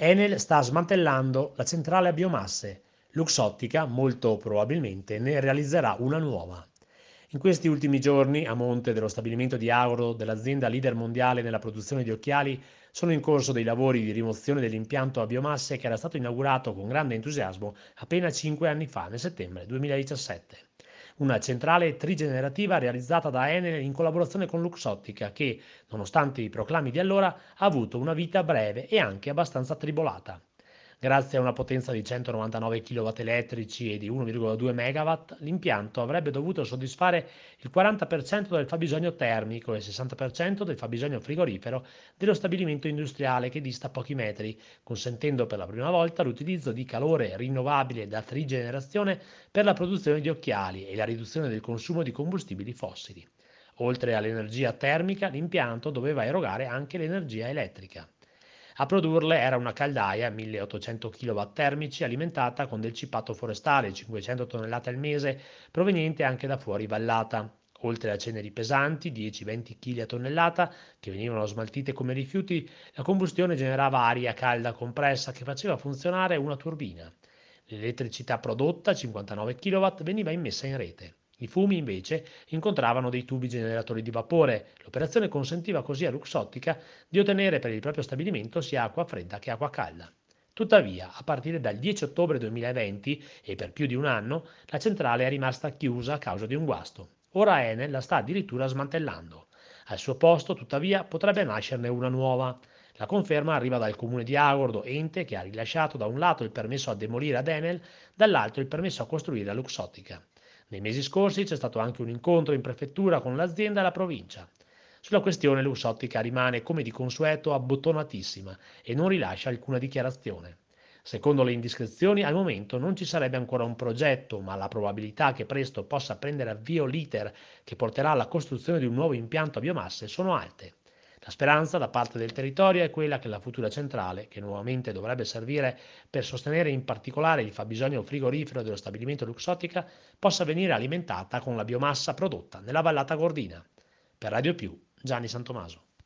Enel sta smantellando la centrale a biomasse. Luxottica, molto probabilmente, ne realizzerà una nuova. In questi ultimi giorni, a monte dello stabilimento di Auro dell'azienda leader mondiale nella produzione di occhiali, sono in corso dei lavori di rimozione dell'impianto a biomasse che era stato inaugurato con grande entusiasmo appena 5 anni fa, nel settembre 2017. Una centrale trigenerativa realizzata da Enel in collaborazione con Luxottica che, nonostante i proclami di allora, ha avuto una vita breve e anche abbastanza tribolata. Grazie a una potenza di 199 kW elettrici e di 1,2 MW, l'impianto avrebbe dovuto soddisfare il 40% del fabbisogno termico e il 60% del fabbisogno frigorifero dello stabilimento industriale che dista pochi metri, consentendo per la prima volta l'utilizzo di calore rinnovabile da trigenerazione per la produzione di occhiali e la riduzione del consumo di combustibili fossili. Oltre all'energia termica, l'impianto doveva erogare anche l'energia elettrica. A produrle era una caldaia 1800 kW termici alimentata con del cipato forestale 500 tonnellate al mese proveniente anche da fuori vallata. Oltre a ceneri pesanti 10-20 kg a tonnellata che venivano smaltite come rifiuti, la combustione generava aria calda compressa che faceva funzionare una turbina. L'elettricità prodotta, 59 kW, veniva immessa in rete. I fumi, invece, incontravano dei tubi generatori di vapore. L'operazione consentiva così a Luxottica di ottenere per il proprio stabilimento sia acqua fredda che acqua calda. Tuttavia, a partire dal 10 ottobre 2020 e per più di un anno, la centrale è rimasta chiusa a causa di un guasto. Ora Enel la sta addirittura smantellando. Al suo posto, tuttavia, potrebbe nascerne una nuova. La conferma arriva dal comune di Agordo, ente che ha rilasciato da un lato il permesso a demolire ad Enel, dall'altro il permesso a costruire a Luxottica. Nei mesi scorsi c'è stato anche un incontro in prefettura con l'azienda e la provincia. Sulla questione Luxottica rimane come di consueto abbottonatissima e non rilascia alcuna dichiarazione. Secondo le indiscrezioni, al momento non ci sarebbe ancora un progetto, ma la probabilità che presto possa prendere avvio l'iter che porterà alla costruzione di un nuovo impianto a biomasse sono alte. La speranza da parte del territorio è quella che la futura centrale, che nuovamente dovrebbe servire per sostenere in particolare il fabbisogno frigorifero dello stabilimento Luxottica, possa venire alimentata con la biomassa prodotta nella vallata Gordina. Per Radio Più, Gianni Santomaso.